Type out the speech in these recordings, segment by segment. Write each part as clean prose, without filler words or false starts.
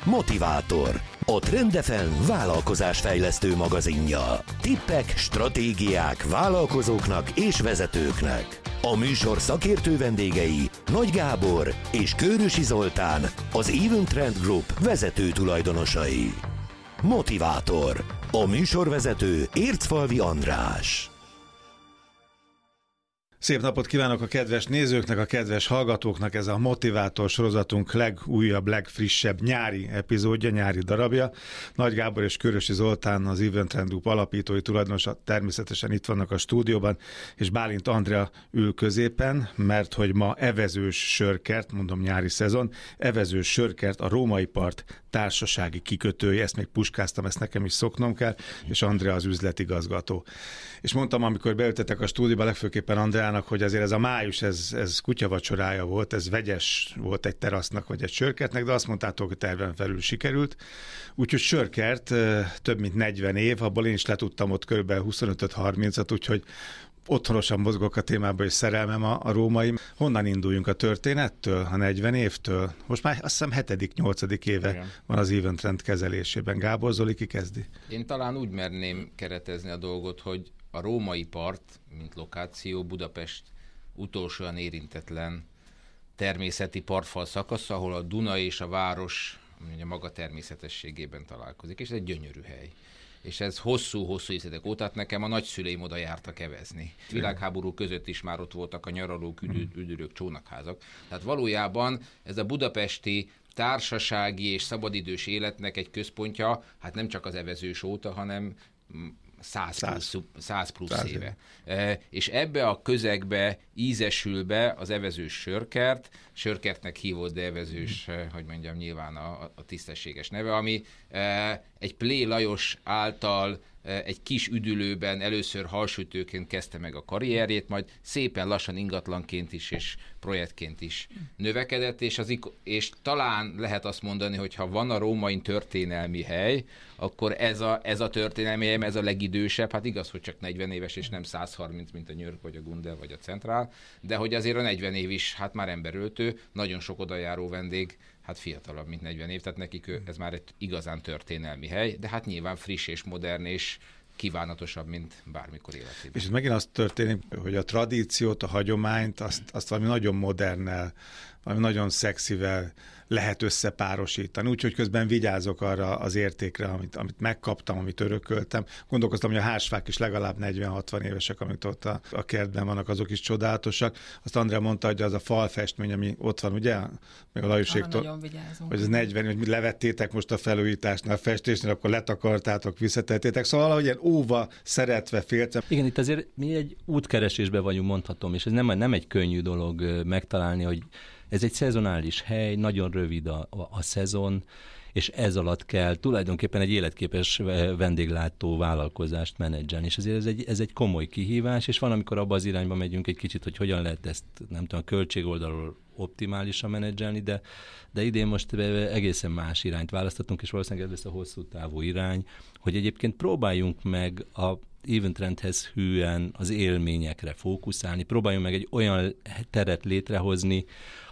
Motivátor, a Trend FM vállalkozásfejlesztő magazinja. Tippek, stratégiák vállalkozóknak és vezetőknek. A műsor szakértő vendégei Nagy Gábor és Kőrösi Zoltán, az Even Trend Group vezető tulajdonosai. Motivátor, a műsorvezető Ércfalvi András. Szép napot kívánok a kedves nézőknek, a kedves hallgatóknak, ez a Motivátor sorozatunk legújabb, legfrissebb nyári epizódja, nyári darabja. Nagy Gábor és Kőrösi Zoltán, az Even Trend Group alapítói tulajdonosa természetesen itt vannak a stúdióban, és Bálint Andrea ül középen, mert hogy ma evezős sörkert, mondom nyári szezon, evezős sörkert a Római Part társasági kikötője, ezt még puskáztam, ezt nekem is szoknom kell, és Andrea az üzletigazgató. És mondtam, amikor beültetek a stúdióba, legfőképpen Andreának, hogy azért ez a május, ez kutyavacsorája volt, ez vegyes volt egy terasznak vagy egy sörkertnek, de azt mondtátok, hogy terven felül sikerült. Úgyhogy sörkert több mint 40 év, abból én is letudtam ott kb. 25-30-at, úgyhogy otthonosan mozgok a témában, és szerelmem a római. Honnan induljunk a történettől, a 40 évtől? Most már azt hiszem 7.-8. éve igen. Van az Even Trend kezelésében. Gábor, Zoli, ki kezdi? Én talán úgy merném keretezni a dolgot, hogy a Római Part, mint lokáció, Budapest utolsó olyan érintetlen természeti partfal szakasza, ahol a Duna és a város a maga természetességében találkozik, és ez egy gyönyörű hely. És ez hosszú-hosszú évtizedek óta, nekem a nagyszüleim oda jártak evezni. Világháború között is már ott voltak a nyaralók, üdülők, csónakházak. Tehát valójában ez a budapesti társasági és szabadidős életnek egy központja, hát nem csak az evezős óta, hanem 100 plusz éve. És ebbe a közegbe ízesül be az evezős sörkert, sörkertnek hívott, de evezős, hogy mondjam, nyilván a tisztességes neve, ami egy Plé Lajos által egy kis üdülőben először halsütőként kezdte meg a karrierjét, majd szépen lassan ingatlanként is és projektként is növekedett, és talán lehet azt mondani, hogy ha van a római történelmi hely, akkor ez a történelmi hely, ez a legidősebb, hát igaz, hogy csak 40 éves és nem 130, mint a New York, vagy a Gundel, vagy a Centrál, de hogy azért a 40 év is, hát már emberöltő, nagyon sok odajáró vendég, hát fiatalabb, mint 40 év, tehát nekik ez már egy igazán történelmi hely, de hát nyilván friss és modern és kívánatosabb, mint bármikor életében. És megint az történik, hogy a tradíciót, a hagyományt, azt valami nagyon modernnel, valami nagyon szexivel lehet összepárosítani. Úgyhogy közben vigyázok arra az értékre, amit megkaptam, amit örököltem. Gondolkoztam, hogy a házsfák is legalább 40-60 évesek, amik ott a kertben vannak, azok is csodálatosak. Azt Andrea mondta, hogy az a falfestmény, ami ott van, ugye? Még a Lajoséktól, hogy ez 40, hogy levettétek most a felújításnál, a festésnél, akkor letakartátok, visszatettétek. Szóval valahogy ilyen óva, szeretve, féltem. Igen, itt azért mi egy útkeresésben vagyunk, mondhatom, és ez nem egy könnyű dolog megtalálni, hogy ez egy szezonális hely, nagyon rövid a szezon, és ez alatt kell tulajdonképpen egy életképes vendéglátó vállalkozást menedzselni, és azért ez egy komoly kihívás, és van, amikor abba az irányba megyünk egy kicsit, hogy hogyan lehet ezt, nem tudom, a költségoldalról optimálisan menedzselni, de idén most egészen más irányt választottunk, és valószínűleg ez lesz a hosszú távú irány, hogy egyébként próbáljunk meg a Even Trendhez hűen az élményekre fókuszálni, próbáljunk meg egy olyan teret létrehozni,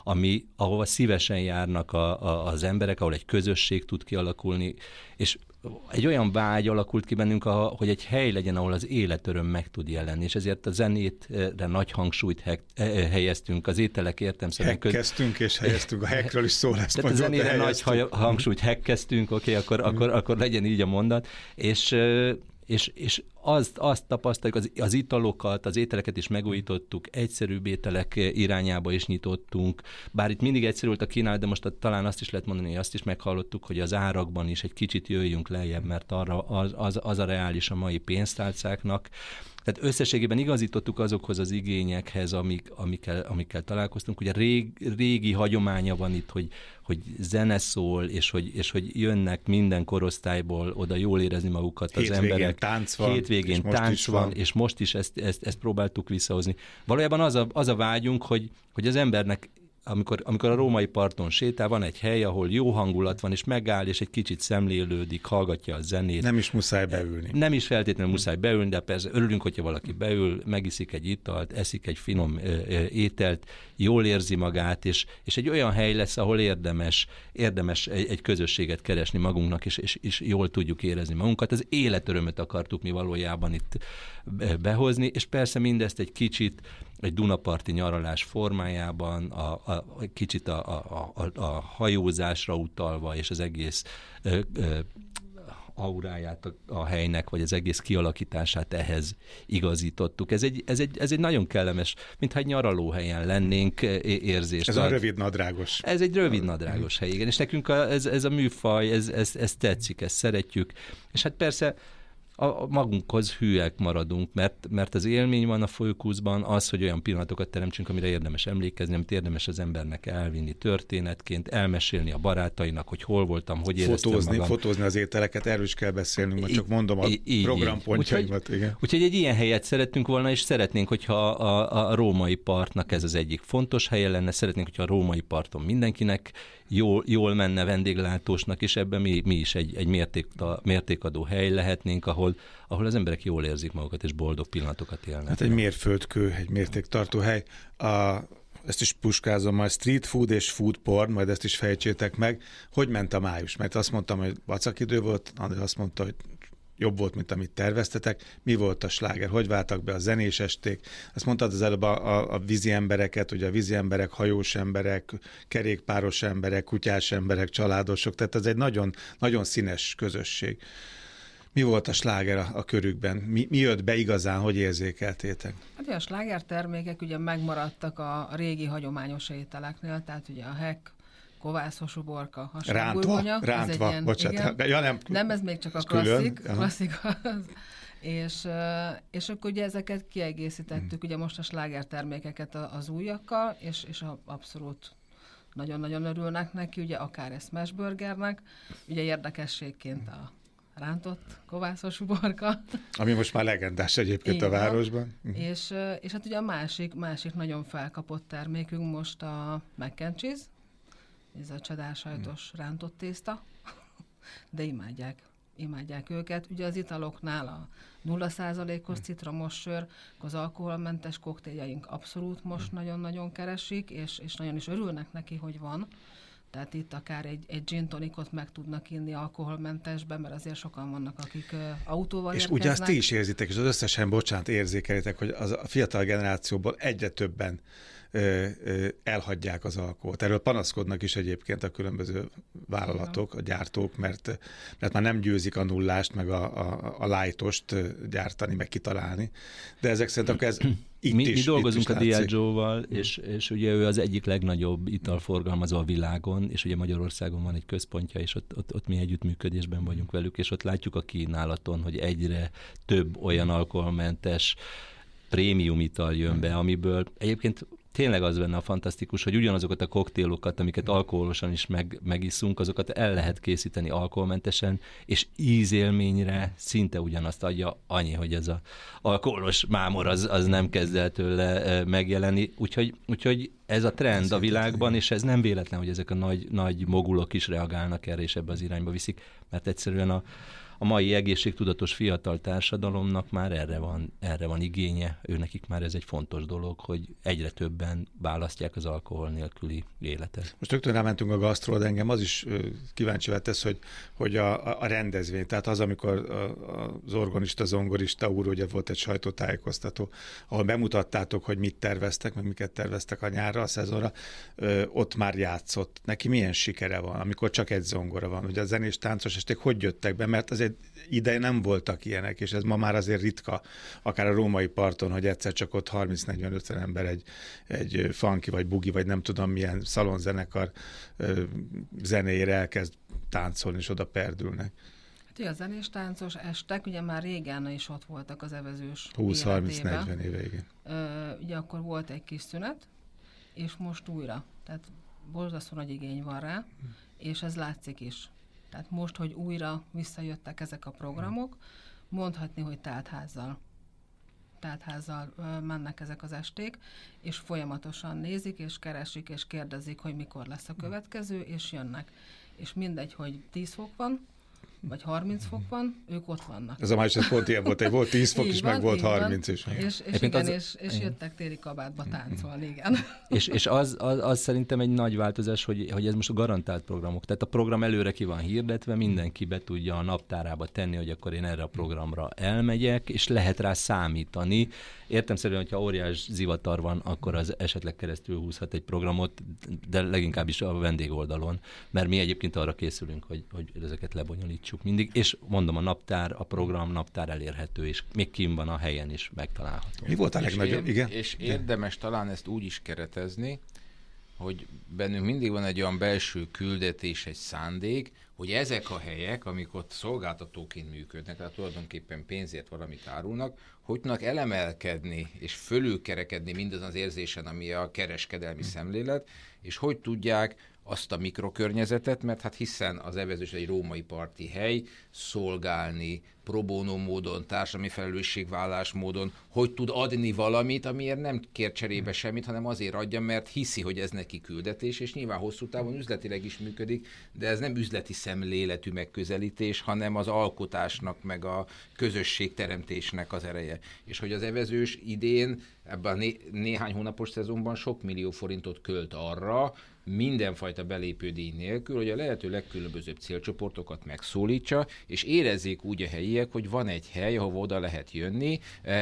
ahova szívesen járnak az emberek, ahol egy közösség tud kialakulni, és egy olyan vágy alakult ki bennünk, hogy egy hely legyen, ahol az életöröm meg tud jelenni, és ezért a zenétre nagy hangsúlyt helyeztünk, az ételek értelemszerűen hekkeztünk és helyeztünk, a hekről is szó lesz. Tehát a zenére nagy hangsúlyt hekkeztünk, akkor legyen így a mondat, és azt tapasztaljuk, az italokat, az ételeket is megújítottuk, egyszerűbb ételek irányába is nyitottunk, bár itt mindig egyszerű volt a kínálat, de most talán azt is lehet mondani, hogy azt is meghallottuk, hogy az árakban is egy kicsit jöjjünk lejjebb, mert arra az a reális a mai pénztárcáknak. Tehát összességében igazítottuk azokhoz az igényekhez, amikkel találkoztunk. Ugye régi hagyománya van itt, hogy zene szól, és hogy jönnek minden korosztályból oda jól érezni magukat az emberek. Hétvégén tánc van, és most is ezt próbáltuk visszahozni. Valójában az a vágyunk, hogy az embernek amikor a római parton sétál, van egy hely, ahol jó hangulat van, és megáll, és egy kicsit szemlélődik, hallgatja a zenét. Nem is muszáj beülni. Nem is feltétlenül muszáj beülni, de persze örülünk, hogyha valaki beül, megiszik egy italt, eszik egy finom ételt, jól érzi magát, és egy olyan hely lesz, ahol érdemes egy közösséget keresni magunknak, és jól tudjuk érezni magunkat. Az életörömöt akartuk mi valójában itt behozni, és persze mindezt egy kicsit egy dunaparti nyaralás formájában, kicsit a hajózásra utalva, és az egész auráját a helynek, vagy az egész kialakítását ehhez igazítottuk. Ez egy nagyon kellemes, mintha egy nyaralóhelyen lennénk érzés. Ez a rövid nadrágos. Ez egy rövid nadrágos hely, igen. És nekünk ez a műfaj, ez tetszik, ezt szeretjük. És hát persze magunkhoz hűek maradunk, mert az élmény van a Focusban, az, hogy olyan pillanatokat teremtsünk, amire érdemes emlékezni, amit érdemes az embernek elvinni történetként, elmesélni a barátainak, hogy hol voltam, hogy éreztem magam. Fotózni az ételeket, erről is kell beszélnünk, mert csak mondom a programpontjaimat. Úgyhogy egy ilyen helyet szerettünk volna, és szeretnénk, hogyha a római partnak ez az egyik fontos helye lenne, szeretnénk, hogyha a római parton mindenkinek jól menne vendéglátósnak, és ebben mi is egy mértékadó hely lehetnénk, ahol az emberek jól érzik magukat, és boldog pillanatokat élnek. Hát egy mérföldkő, egy mértéktartó hely. Ezt is puskázom, majd street food és food porn, majd ezt is fejtsétek meg. Hogy ment a május? Mert azt mondtam, hogy vacakidő volt, André azt mondta, hogy jobb volt, mint amit terveztetek. Mi volt a sláger? Hogy váltak be a zenés esték? Azt mondtad az előbb a vízi embereket, ugye a vízi emberek, hajós emberek, kerékpáros emberek, kutyás emberek, családosok, tehát ez egy nagyon, nagyon színes közösség. Mi volt a sláger a körükben? Mi jött be igazán, hogy érzékeltétek? Hát a sláger termékek ugye megmaradtak a régi hagyományos ételeknél, tehát ugye a hek, kovászos uborka, rántva, bocsánat. Ja, nem, ez még csak a klasszik az. És akkor ugye ezeket kiegészítettük, ugye most a sláger termékeket az újakkal, és abszolút nagyon-nagyon örülnek neki, ugye akár egy smash burgernek, ugye érdekességként a rántott kovászos uborka. Ami most már legendás egyébként a városban. És hát ugye a másik nagyon felkapott termékünk most a mac and cheese, ez a csedásajtos rántott tészta, de imádják őket. Ugye az italoknál a 0%-os citromos sör, az alkoholmentes koktéljaink abszolút most nagyon-nagyon keresik, és nagyon is örülnek neki, hogy van. Tehát itt akár egy gin tonicot meg tudnak inni alkoholmentesben, mert azért sokan vannak, akik autóval érkeznek. És ugye azt ti is érzitek, és az összesen, érzékelitek, hogy a fiatal generációból egyre többen elhagyják az alkoholt. Erről panaszkodnak is egyébként a különböző vállalatok, a gyártók, mert már nem győzik a nullást, meg a lightost gyártani, meg kitalálni. De ezek szerint akkor ez mi dolgozunk a Diageo-val, és ugye ő az egyik legnagyobb italforgalmazó a világon, és ugye Magyarországon van egy központja, és ott mi együttműködésben vagyunk velük, és ott látjuk a kínálaton, hogy egyre több olyan alkoholmentes prémium ital jön be, amiből egyébként tényleg az benne a fantasztikus, hogy ugyanazokat a koktélokat, amiket alkoholosan is megiszunk, azokat el lehet készíteni alkoholmentesen, és ízélményre szinte ugyanazt adja, annyi, hogy ez az alkoholos mámor az nem kezd el tőle megjelenni. Úgyhogy ez a trend a világban, és ez nem véletlen, hogy ezek a nagy mogulok is reagálnak erre, és ebbe az irányba viszik, mert egyszerűen a mai egészségtudatos fiatal társadalomnak már erre van igénye, őnekik már ez egy fontos dolog, hogy egyre többen választják az alkohol nélküli életet. Most rögtön rámentünk a gasztról, de engem az is kíváncsi tesz, hogy a rendezvény, tehát az, amikor az organista, zongorista úr, ugye volt egy sajtótájékoztató, ahol bemutattátok, hogy mit terveztek, meg miket terveztek a nyárra, a szezonra, ott már játszott. Neki milyen sikere van, amikor csak egy zongora van? Ugye a zenés táncos esték hogy jöttek be, mert azért ideje nem voltak ilyenek, és ez ma már azért ritka, akár a római parton, hogy egyszer csak ott 30-40-50 ember egy funky, vagy bugi, vagy nem tudom milyen szalonzenekar zenéjére elkezd táncolni, és oda perdülnek. Hát ugye a zenés táncos estek, ugye már régen is ott voltak az evezős 20-30-40 éve, igen. Ugye akkor volt egy kis szünet, és most újra. Tehát borzasztó nagy igény van rá, és ez látszik is. Tehát most, hogy újra visszajöttek ezek a programok, mondhatni, hogy telt házzal teltházzal mennek ezek az esték, és folyamatosan nézik, és keresik, és kérdezik, hogy mikor lesz a következő, és jönnek. És mindegy, hogy 10 fok van, vagy 30 fok van, ők ott vannak. Ez a másik pont ilyen volt, volt 10 fok is, meg volt 30 is. És jöttek téli kabátba táncolni, igen. És az szerintem egy nagy változás, hogy ez most a garantált programok. Tehát a program előre ki van hirdetve, mindenki be tudja a naptárába tenni, hogy akkor én erre a programra elmegyek, és lehet rá számítani. Értelemszerűen, hogyha óriás zivatar van, akkor az esetleg keresztül húzhat egy programot, de leginkább is a vendégoldalon, mert mi egyébként arra készülünk, hogy ezeket lebonyolítsuk mindig, és mondom, a program naptár elérhető, és még kim van a helyen is megtalálható. Mi volt a legnagyobb? Igen? És érdemes talán ezt úgy is keretezni, hogy bennünk mindig van egy olyan belső küldetés, egy szándék, hogy ezek a helyek, amik ott szolgáltatóként működnek, tehát tulajdonképpen pénzért valamit árulnak, hogy tudnak elemelkedni és fölülkerekedni mindazon az érzésen, ami a kereskedelmi szemlélet, és hogy tudják azt a mikrokörnyezetet, mert hát hiszen az evezős egy római parti hely, szolgálni pro bono módon, társadalmi felelősségvállás módon, hogy tud adni valamit, amiért nem kér cserébe semmit, hanem azért adja, mert hiszi, hogy ez neki küldetés, és nyilván hosszú távon üzletileg is működik, de ez nem üzleti szemléletű megközelítés, hanem az alkotásnak, meg a közösségteremtésnek az ereje. És hogy az evezős idén ebben a néhány hónapos szezonban sok millió forintot költ arra, mindenfajta belépődíj nélkül, hogy a lehető legkülönbözőbb célcsoportokat megszólítsa, és érezzék úgy a helyiek, hogy van egy hely, ahova oda lehet jönni,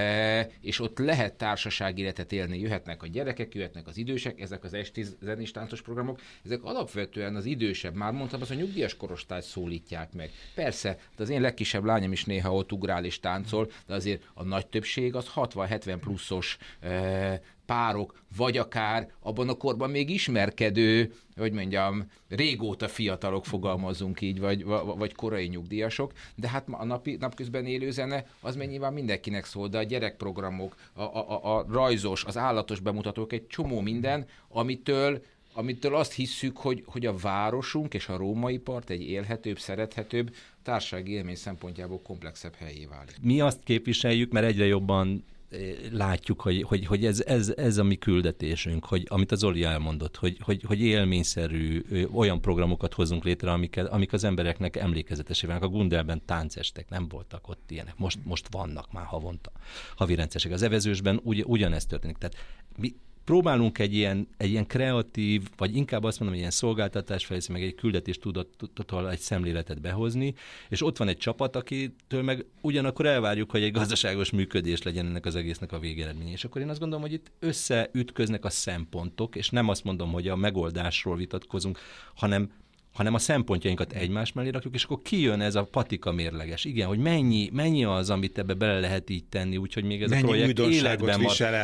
és ott lehet társasági életet élni, jöhetnek a gyerekek, jöhetnek az idősek, ezek az esti zenés táncos programok, ezek alapvetően az idősebb, már mondtam, az a nyugdíjas korosztályt szólítják meg. Persze, az én legkisebb lányom is néha ott ugrál és táncol, de azért a nagy többség az 60-70 pluszos párok, vagy akár abban a korban még ismerkedő, hogy mondjam, régóta fiatalok, fogalmazzunk így, vagy korai nyugdíjasok, de hát a napközben élő zene, az meg nyilván mindenkinek szól, de a gyerekprogramok, a rajzos, az állatos bemutatók, egy csomó minden, amitől azt hisszük, hogy a városunk és a római part egy élhetőbb, szerethetőbb, társasági élmény szempontjából komplexebb helyé válik. Mi azt képviseljük, mert egyre jobban látjuk, hogy ez a mi küldetésünk, hogy amit az Zoli elmondott, hogy élményszerű olyan programokat hozunk létre, amik az embereknek emlékezetesé válnak. A Gundelben táncestek nem voltak ott ilyenek. Most vannak már havonta havi rendszeresek. Az evezősben ugyanezt történik. Tehát mi próbálunk egy ilyen kreatív, vagy inkább azt mondom, egy ilyen szolgáltatásfejlesztés, meg egy küldetéstudattal egy szemléletet behozni, és ott van egy csapat, akitől meg ugyanakkor elvárjuk, hogy egy gazdaságos működés legyen ennek az egésznek a végeredménye. És akkor én azt gondolom, hogy itt összeütköznek a szempontok, és nem azt mondom, hogy a megoldásról vitatkozunk, hanem a szempontjainkat egymás mellé rakjuk, és akkor kijön ez a patika mérleges. Igen, hogy mennyi az, amit ebbe bele lehet így tenni, úgyhogy még ez a projekt életben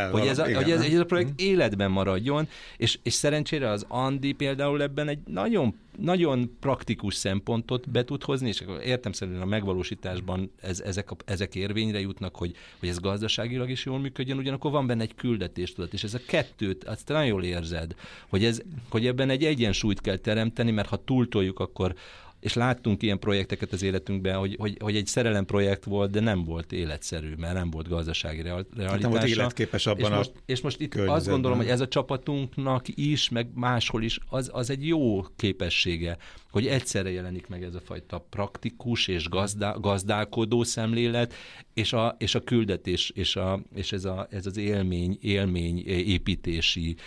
ez a projekt életben maradjon, és szerencsére az Andi például ebben egy nagyon praktikus szempontot be tud hozni, és értelemszerűen a megvalósításban ezek érvényre jutnak, hogy ez gazdaságilag is jól működjön, ugyanakkor van benne egy küldetéstudat, és ez a kettőt, azt nagyon jól érzed, hogy ebben egy egyensúlyt kell teremteni, mert ha túltoljuk, akkor, és láttunk ilyen projekteket az életünkben, hogy egy szerelemprojekt volt, de nem volt életszerű, mert nem volt gazdasági realitása. Nem volt életképes abban és most itt azt gondolom, hogy ez a csapatunknak is, meg máshol is, az egy jó képessége, hogy egyszerre jelenik meg ez a fajta praktikus és gazdálkodó szemlélet, és a küldetés, és ez az élmény építési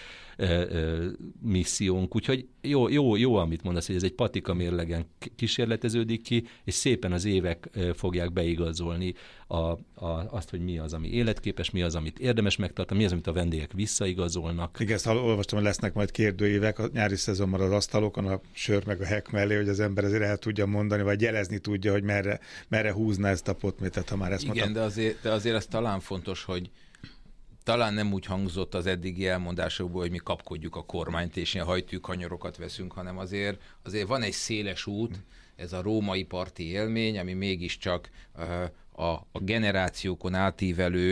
missziónk. Úgyhogy jó, amit mondasz, hogy ez egy patika mérlegen kísérleteződik ki, és szépen az évek fogják beigazolni azt, hogy mi az, ami életképes, mi az, amit érdemes megtartani, mi az, amit a vendégek visszaigazolnak. Igen, ezt olvastam, hogy lesznek majd kérdőívek a nyári szezonban az asztalokon, a sör meg a hek mellé, hogy az ember azért el tudja mondani, vagy jelezni tudja, hogy merre húzna ezt a potmétet, ha már ezt mondtam. Igen, de azért az talán fontos, hogy talán nem úgy hangzott az eddigi elmondásokból, hogy mi kapkodjuk a kormányt, és ilyen hajtűkanyarokat veszünk, hanem azért van egy széles út, ez a római parti élmény, ami mégiscsak a generációkon átívelő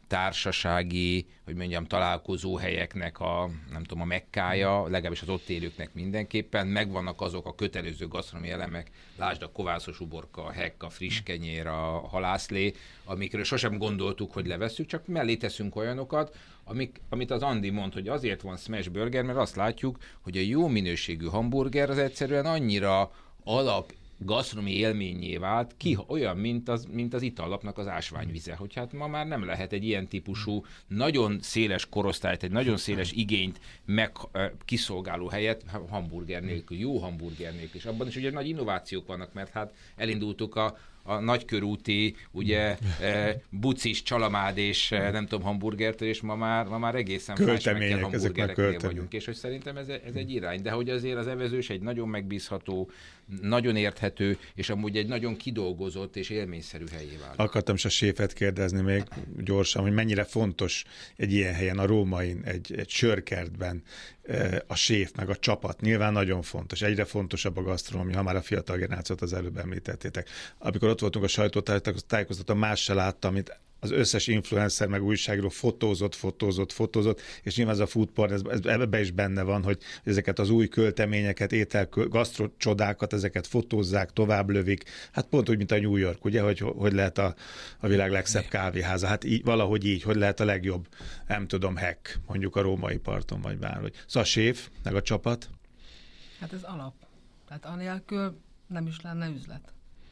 társasági, hogy mondjam, találkozó helyeknek a mekkája, legalábbis az ott élőknek mindenképpen. Megvannak azok a kötelező gasztronómiai elemek, lásd a kovászos uborka, a hekk, a friss kenyér, a halászlé, amikről sosem gondoltuk, hogy levesszük, csak mellé teszünk olyanokat, amit az Andi mond, hogy azért van smash burger, mert azt látjuk, hogy a jó minőségű hamburger az egyszerűen annyira alap gasztronómiai élménnyé vált, olyan, mint az itallapnak az ásványvize, hogy hát ma már nem lehet egy ilyen típusú, nagyon széles korosztályt, egy nagyon széles igényt kiszolgáló helyet hamburger nélkül, jó hamburger nélkül. És abban is ugye nagy innovációk vannak, mert hát elindultuk a nagykörúti, ugye, bucis, csalamád és nem tudom, hamburgertől, és ma már egészen fásmekkel hamburgereknél vagyunk. És hogy szerintem ez egy irány. De hogy azért az evezős egy nagyon megbízható, nagyon érthető, és amúgy egy nagyon kidolgozott és élményszerű helyé válik. Akartam is a séfet kérdezni még gyorsan, hogy mennyire fontos egy ilyen helyen, a Rómain, egy sörkertben a séf meg a csapat. Nyilván nagyon fontos. Egyre fontosabb a gasztronómia, ha már a fiatal generációt az előbb említettétek. Amikor ott voltunk a sajtótájékoztatón, más se láttam, mint az összes influencer meg újságíró fotózott, és nyilván ez a food porn, ebben is benne van, hogy ezeket az új költeményeket, gasztrocsodákat, ezeket fotózzák, tovább lövik. Hát pont úgy, mint a New York, ugye, hogy lehet a világ legszebb kávéháza. Hát valahogy így, hogy lehet a legjobb, nem tudom, hack, mondjuk a római parton, vagy bárhogy. Szóval a séf, meg a csapat. Hát ez alap. Tehát anélkül nem is lenne üzlet.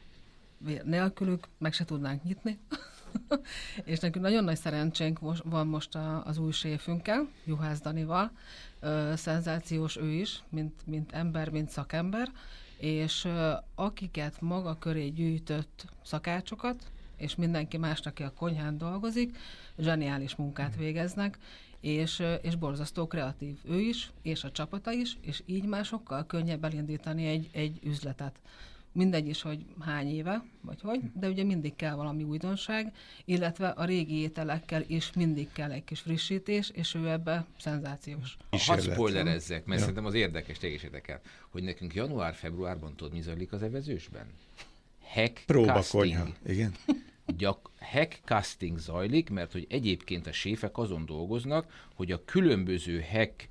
Nélkülük meg se tudnánk nyitni. És nekünk nagyon nagy szerencsénk van most az új séfünkkel, Juhász Danival. Szenzációs ő is, mint ember, mint szakember, és akiket maga köré gyűjtött szakácsokat, és mindenki másnak, aki a konyhán dolgozik, zseniális munkát végeznek, és borzasztó kreatív ő is, és a csapata is, és így már sokkal könnyebb elindítani egy üzletet. Mindegy is, hogy hány éve, vagy hogy, de ugye mindig kell valami újdonság, illetve a régi ételekkel is mindig kell egy kis frissítés, és ő ebbe szenzációs. Hadd spoilerezzek, mert szerintem az érdekes, téged érdekel, hogy nekünk január-februárban tudod, mi zajlik az evezősben? Hack Próbakonyha, igen. Hack casting zajlik, mert hogy egyébként a séfek azon dolgoznak, hogy a különböző hack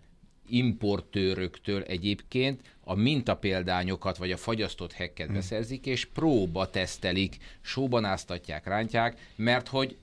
importőröktől egyébként a mintapéldányokat vagy a fagyasztott hacket beszerzik, és próba tesztelik, sóban áztatják, rántják, mert hogy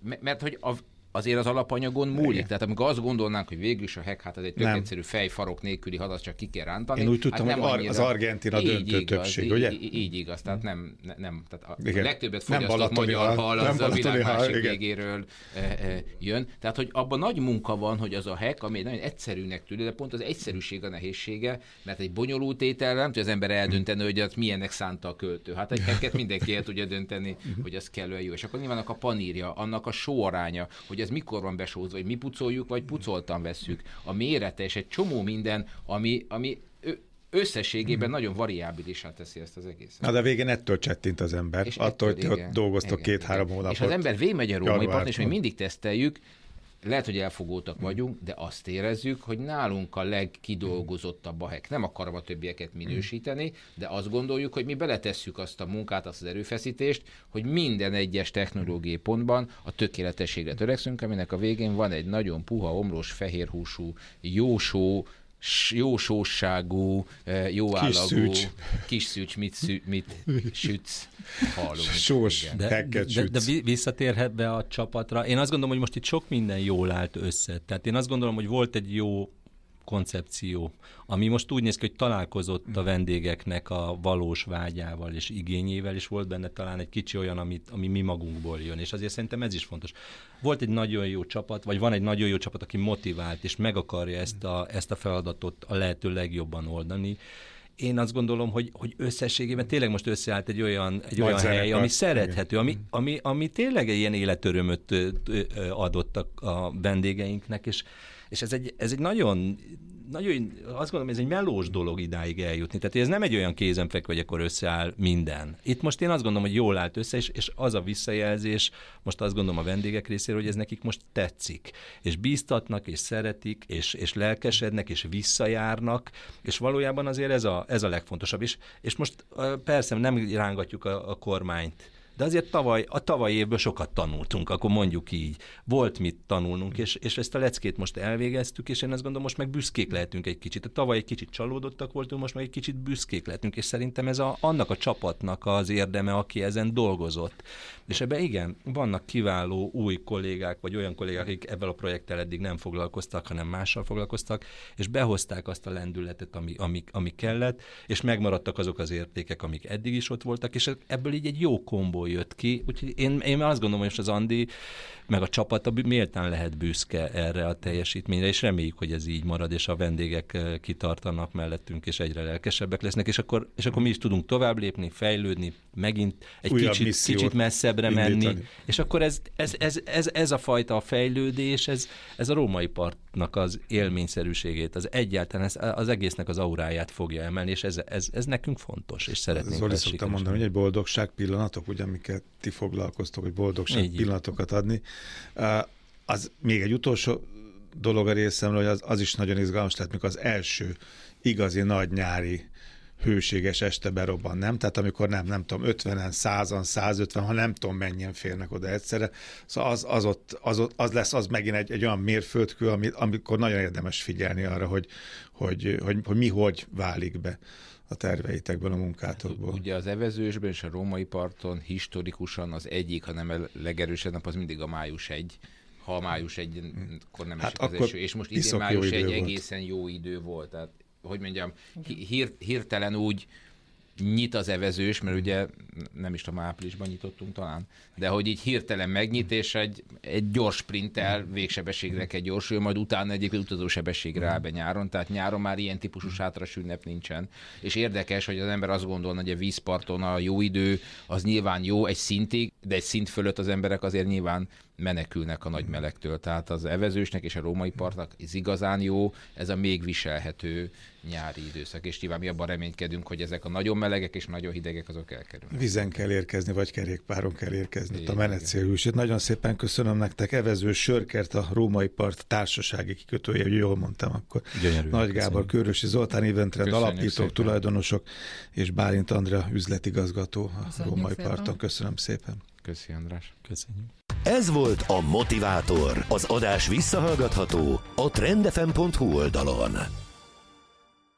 azért az alapanyagon múlik. Igen. Tehát amikor azt gondolnánk, hogy végül is a hack, hát ez egy tök egyszerű fejfarok nélküli hadat, csak ki kell rántani. Én úgy tudtam, hát hogy az Argentina döntő többség, ugye? Így igaz, tehát nem tehát a legtöbbet fogyasztott magyar hal az a világ másik végéről jön. Tehát, hogy abban nagy munka van, hogy az a hack, ami nagyon egyszerűnek tűnik, de pont az egyszerűség a nehézsége, mert egy bonyolult étel nem tudja az ember eldönteni, hogy az milyennek szánta a költő. Hát egy hacket mindenki el tudja dönteni, hogy az kellően jó. És akkor nyilván a panírja, annak a sóaránya, hogy ez mikor van besózva, hogy mi pucoljuk, vagy pucoltan vesszük. A mérete és egy csomó minden, ami összességében nagyon variábilisá teszi ezt az egészet. Na de végén ettől csettint az ember. És attól, hogy ott dolgoztok 2-3 hónapot. És az ember végigmegy a római parton, és mi mindig teszteljük, lehet, hogy elfogultak vagyunk, de azt érezzük, hogy nálunk a legkidolgozottabb a hack. Nem akarom a többieket minősíteni, de azt gondoljuk, hogy mi beletesszük azt a munkát, azt az erőfeszítést, hogy minden egyes technológiai pontban a tökéletességre törekszünk, aminek a végén van egy nagyon puha, omlós, fehérhúsú, jó sósságú, jó állagú, kis szűcs, mit sütsz, hallunk. Sós, hacket sütsz. De visszatérhet be a csapatra. Én azt gondolom, hogy most itt sok minden jól állt össze. Tehát én azt gondolom, hogy volt egy jó koncepció, ami most úgy néz ki, hogy találkozott a vendégeknek a valós vágyával és igényével, és volt benne talán egy kicsi olyan, ami mi magunkból jön, és azért szerintem ez is fontos. Volt egy nagyon jó csapat, vagy van egy nagyon jó csapat, aki motivált, és meg akarja ezt a feladatot a lehető legjobban oldani. Én azt gondolom, hogy összességében tényleg most összeállt egy olyan hely, ami szerethető, ami tényleg egy ilyen életörömöt adott a vendégeinknek, és ez egy nagyon, azt gondolom, ez egy melós dolog idáig eljutni. Tehát ez nem egy olyan kézenfekvő, hogy akkor összeáll minden. Itt most én azt gondolom, hogy jól állt össze, és az a visszajelzés, most azt gondolom a vendégek részéről, hogy ez nekik most tetszik. És bíztatnak, és szeretik, és lelkesednek, és visszajárnak, és valójában azért ez a legfontosabb is. És most persze nem rángatjuk a kormányt, De azért a tavalyi évből sokat tanultunk, akkor mondjuk így. Volt mit tanulnunk, és ezt a leckét most elvégeztük, és én azt gondolom, most meg büszkék lehetünk egy kicsit. A tavaly egy kicsit csalódottak voltunk, most meg egy kicsit büszkék lehetünk, és szerintem ez annak a csapatnak az érdeme, aki ezen dolgozott. És ebben igen, vannak kiváló új kollégák, vagy olyan kollégák, akik ebben a projekttel eddig nem foglalkoztak, hanem mással foglalkoztak, és behozták azt a lendületet, ami kellett, és megmaradtak azok az értékek, amik eddig is ott voltak, és ebből így egy jó kombó jött ki. Úgyhogy én azt gondolom, hogy az Andi meg a csapata méltán lehet büszke erre a teljesítményre, és reméljük, hogy ez így marad, és a vendégek kitartanak mellettünk, és egyre lelkesebbek lesznek, és akkor mi is tudunk tovább lépni, fejlődni, megint egy kicsit messzebbre menni, és akkor ez a fajta fejlődés, ez a római partnak az élményszerűségét, az egyáltalán az egésznek az auráját fogja emelni, és ez nekünk fontos, és szeretnénk. Zoli, szoktam mondani, hogy egy boldogság pillanatok, ugye, amiket ti foglalkoztok, hogy boldogság pillanatokat adni. Az még egy utolsó dolog a részemről, hogy az is nagyon izgalmas lett, mikor az első igazi nagy nyári hőséges este berobban, nem? Tehát amikor nem tudom, 50-en, 100-an, 150, ha nem tudom mennyien férnek oda egyszerre. Szóval az lesz megint egy olyan mérföldkő, amikor nagyon érdemes figyelni arra, hogy mi hogy válik be a terveitekből, a munkátokból. Ugye az evezősben és a római parton historikusan az egyik, hanem a legerősebb nap az mindig a május 1. Ha a május 1, akkor nem esik az eső. És most idén május 1 egészen jó idő volt. Tehát, hogy mondjam, hirtelen úgy nyit az evezős, mert ugye nem is tudom, áprilisban nyitottunk talán, de hogy így hirtelen megnyit, és egy gyors sprinttel végsebességre kell gyorsulni, majd utána egyébként utazósebességre áll be nyáron, tehát nyáron már ilyen típusú sátras ünnep nincsen. És érdekes, hogy az ember azt gondolna, hogy a vízparton a jó idő az nyilván jó egy szintig, de egy szint fölött az emberek azért nyilván menekülnek a nagy melegtől. Tehát az evezősnek és a római partnak ez igazán jó, ez a még viselhető nyári időszak, és nyilván mi abban reménykedünk, hogy ezek a nagyon melegek és nagyon hidegek azok elkerülnek. Vizen kell érkezni, vagy kerékpáron kell érkezni. Igen, a menetcélhűség. Nagyon szépen köszönöm nektek. Evezős Sörkert, a Római Part társasági kikötője, hogy jól mondtam akkor. Gyönyörű, Nagy Gábor, Kőrösi Zoltán, Eventrend alapítók, szépen. Tulajdonosok, és Bálint Andrea üzletigazgató a Római Parton. Köszönöm szépen. Köszi, András. Köszönjük. Ez volt a Motivátor. Az adás visszahallgatható a trendfm.hu oldalon.